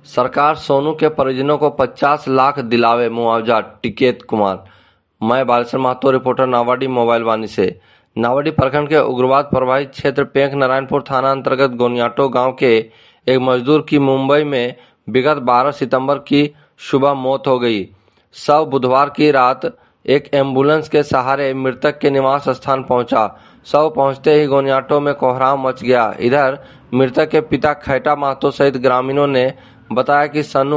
सरकार सोनू के परिजनों को 50 लाख दिलावे मुआवजा, टिकैत कुमार। मैं बालेश्वर महतो, रिपोर्टर नावाडी मोबाइल वाणी से। नावाडी प्रखंड के उग्रवाद प्रभावित क्षेत्र पेंख नारायणपुर थाना अंतर्गत गोनियाटो गांव के एक मजदूर की मुंबई में विगत 12 सितंबर की सुबह मौत हो गई। शव बुधवार की रात एक एम्बुलेंस के सहारे मृतक के निवास स्थान पहुंचा। शव पहुंचते ही गोनियाटो में कोहराम मच गया। इधर मृतक के पिता खैटा महतो सहित ग्रामीणों ने बताया कि सन्नू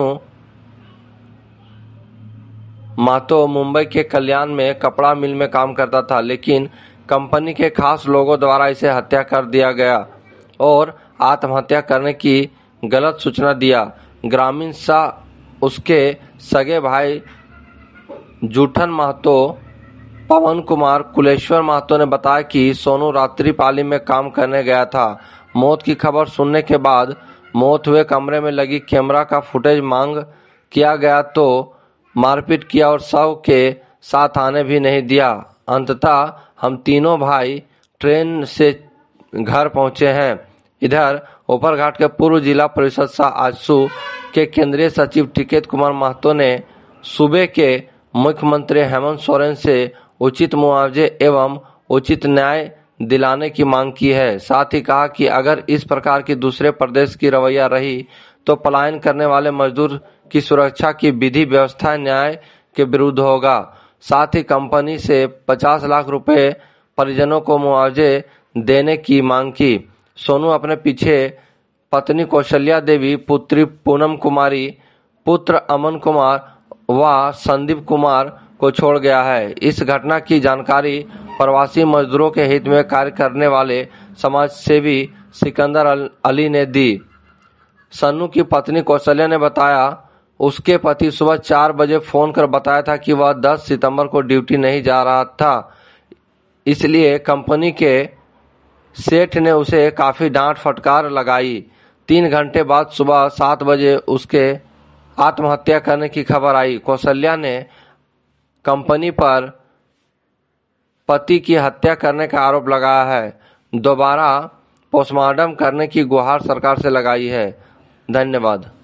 महतो मुंबई के कल्याण में कपड़ा मिल में काम करता था, लेकिन कंपनी के खास लोगों द्वारा इसे हत्या कर दिया गया और आत्महत्या करने की गलत सूचना दिया। ग्रामीण उसके सगे भाई जूठन महतो, पवन कुमार, कुलेश्वर महतो ने बताया कि सोनू रात्रि पाली में काम करने गया था। मौत की खबर सुनने के बाद मौत हुए कमरे में लगी कैमरा का फुटेज मांग किया गया तो मारपीट किया और शव के साथ आने भी नहीं दिया। अंततः हम तीनों भाई ट्रेन से घर पहुंचे हैं। इधर ऊपरघाट के पूर्व जिला परिषद आजसू के केंद्रीय सचिव टिकैत कुमार महतो ने सूबे के मुख्यमंत्री हेमंत सोरेन से उचित मुआवजे एवं उचित न्याय दिलाने की मांग की है। साथ ही कहा कि अगर इस प्रकार की दूसरे प्रदेश की रवैया रही तो पलायन करने वाले मजदूर की सुरक्षा की विधि व्यवस्था न्याय के विरुद्ध होगा। साथ ही कंपनी से 50 लाख रुपए परिजनों को मुआवजे देने की मांग की। सोनू अपने पीछे पत्नी कौशल्या देवी, पुत्री पूनम कुमारी, पुत्र अमन कुमार व संदीप कुमार को छोड़ गया है। इस घटना की जानकारी प्रवासी मजदूरों के हित में कार्य करने वाले समाज सेवी सिकंदर अली ने दी। सन्नू की पत्नी कौशल्या ने बताया, उसके पति सुबह 4 बजे फोन कर बताया था कि वह 10 सितंबर को ड्यूटी नहीं जा रहा था, इसलिए कंपनी के सेठ ने उसे काफी डांट फटकार लगाई। 3 घंटे बाद सुबह 7 बजे उसके आत्महत्या करने की खबर आई। कौशल्या ने कंपनी पर पति की हत्या करने का आरोप लगाया है। दोबारा पोस्टमार्टम करने की गुहार सरकार से लगाई है। धन्यवाद।